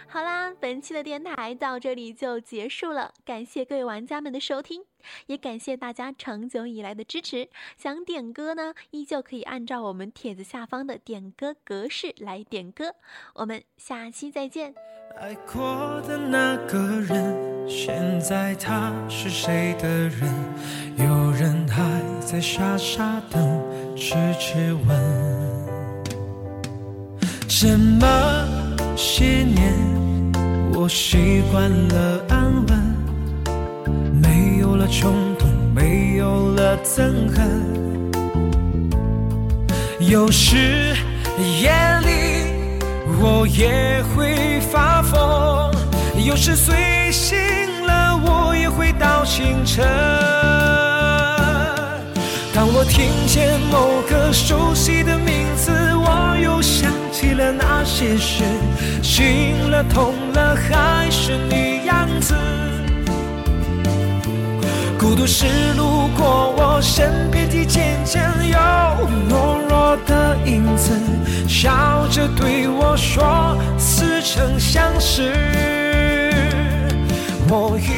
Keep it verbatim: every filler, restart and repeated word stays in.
好啦，本期的电台到这里就结束了，感谢各位玩家们的收听，也感谢大家长久以来的支持。想点歌呢，依旧可以按照我们帖子下方的点歌格式来点歌。我们下期再见。 爱过的那个人，现在他是谁的人？有人还在傻傻等，痴痴问。这么些年，我习惯了安稳，没有了冲动，没有了憎恨。有时夜里我也会发疯，有时睡醒了我也会到清晨。当我听见某个熟悉的名字，我又想起了那些事，醒了痛了还是你样子。孤独是路过我身边的渐渐又懦弱的影子，笑着对我说似曾相识。我